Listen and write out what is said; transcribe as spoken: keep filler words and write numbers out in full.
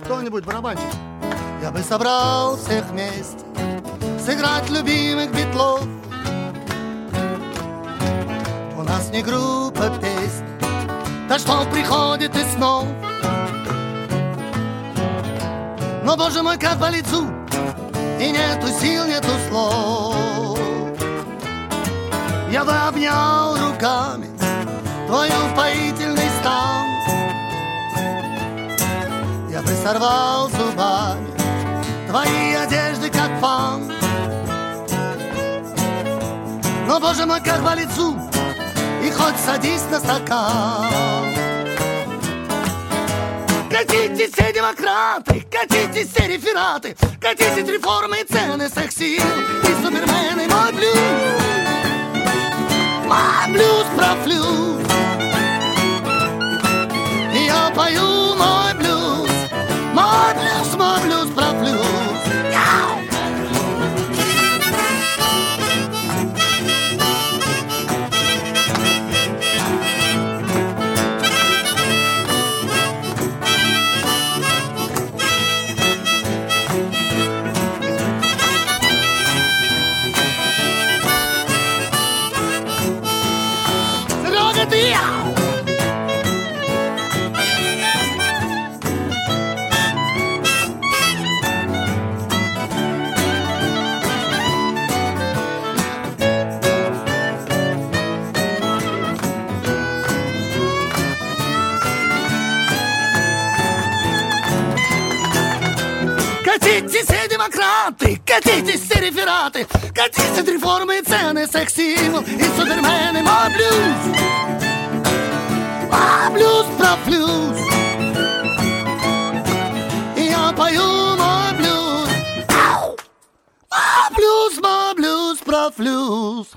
Кто-нибудь, барабанщик? Я бы собрал всех вместе, сыграть любимых Битлов. У нас не группа песен, да что приходит из снов. Но, боже мой, как болит зуб, и нету сил, нету слов. Я бы обнял руками твой упоительный стан. Я бы сорвал зубами твои одежды, как фан. Но, боже мой, как болит зуб, и хоть садись на стакан. Катитесь все демократы, катитесь все рефераты, катитесь реформы и цены всех сил, и супермены, мой блюз, мой блюз про флюс. Я пою мой блюз, мой блюз, мой блюз про флюс. Катитесь все демократы, катитесь все рефераты, катитесь реформы и цены, секс-символ и супермены. Мой блюз, мой блюз про флюс. Я пою мой блюз, мой блюз, мой блюз про флюс.